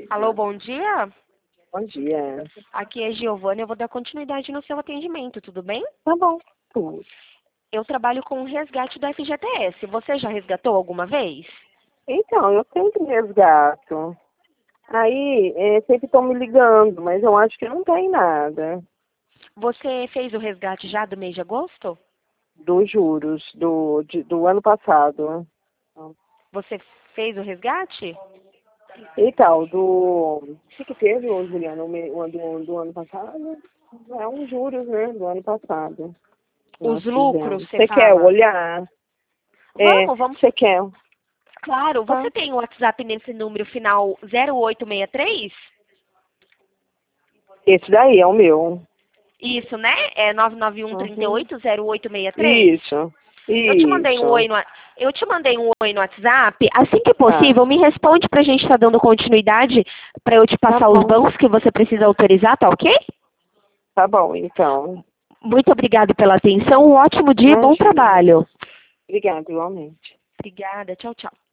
Alô, bom dia. Bom dia. Aqui é Giovana, eu vou dar continuidade no seu atendimento, tudo bem? Tá bom. Tudo. Eu trabalho com o resgate do FGTS. Você já resgatou alguma vez? Então, eu sempre resgato. Aí, sempre estão me ligando, mas eu acho que não tem nada Você fez o resgate já do mês de agosto? dos juros do ano passado. Você fez o resgate? Então, o que teve, ô, Juliana, do ano passado? É uns juros, né, do ano passado. Os Nós lucros, fizemos. você Você quer fala? olhar? Vamos. Você quer? Claro, Tá. você tem o WhatsApp nesse número final 0863? Esse daí é o meu. Isso, né? É 991 Uhum. 38 0863. Isso. Eu te mandei um Isso. oi no, eu te mandei um oi no WhatsApp. Assim que Tá. possível, me responde pra gente estar dando continuidade pra eu te Tá passar os bom. bancos que você precisa autorizar, tá ok? Tá bom, então. Muito obrigada pela atenção. Um ótimo dia e bom Imagina. trabalho. Obrigada, igualmente. Obrigada. Tchau, tchau.